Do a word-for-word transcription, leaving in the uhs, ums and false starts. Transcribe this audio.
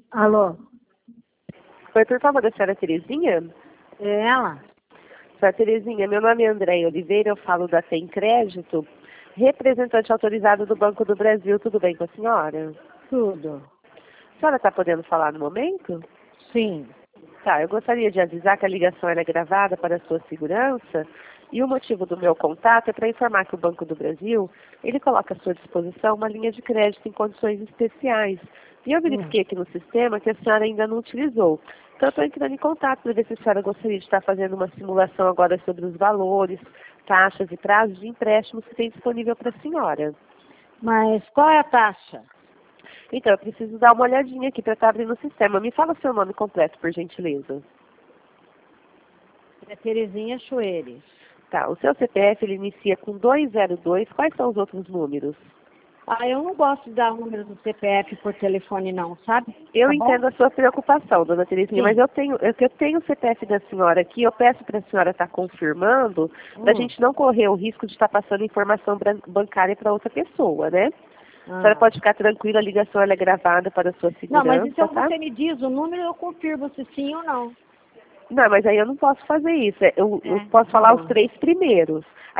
Alô? Oi, por favor, a senhora Terezinha? É ela? Senhora Terezinha, meu nome é Andréia Oliveira, eu falo da Tem Crédito, representante autorizado do Banco do Brasil. Tudo bem com a senhora? Tudo. A senhora está podendo falar no momento? Sim. Tá, eu gostaria de avisar que a ligação ela é gravada para a sua segurança e o motivo do meu contato é para informar que o Banco do Brasil, ele coloca à sua disposição uma linha de crédito em condições especiais. E eu Hum. verifiquei aqui no sistema que a senhora ainda não utilizou. Então, eu estou entrando em contato para ver se a senhora gostaria de estar fazendo uma simulação agora sobre os valores, taxas e prazos de empréstimos que tem disponível para a senhora. Mas qual é a taxa? Então, eu preciso dar uma olhadinha aqui para estar abrindo o sistema. Me fala o seu nome completo, por gentileza. É Terezinha Chueires. Tá, o seu C P F ele inicia com dois zero dois. Quais são os outros números? Ah, eu não gosto de dar o número do C P F por telefone não, sabe? Eu Tá bom? entendo a sua preocupação, dona Terezinha, mas Sim. eu tenho, eu, eu tenho o C P F da senhora aqui, eu peço para a senhora estar confirmando, para a Hum. gente não correr o risco de estar passando informação bran- bancária para outra pessoa, né? A senhora Ah. pode ficar tranquila, a ligação ela é gravada para a sua Não, mas segurança, então tá? você me diz o número, eu confirmo se sim ou não. Não, mas aí eu não posso fazer isso. é, Eu, eu É, posso tá falar os bom. três primeiros.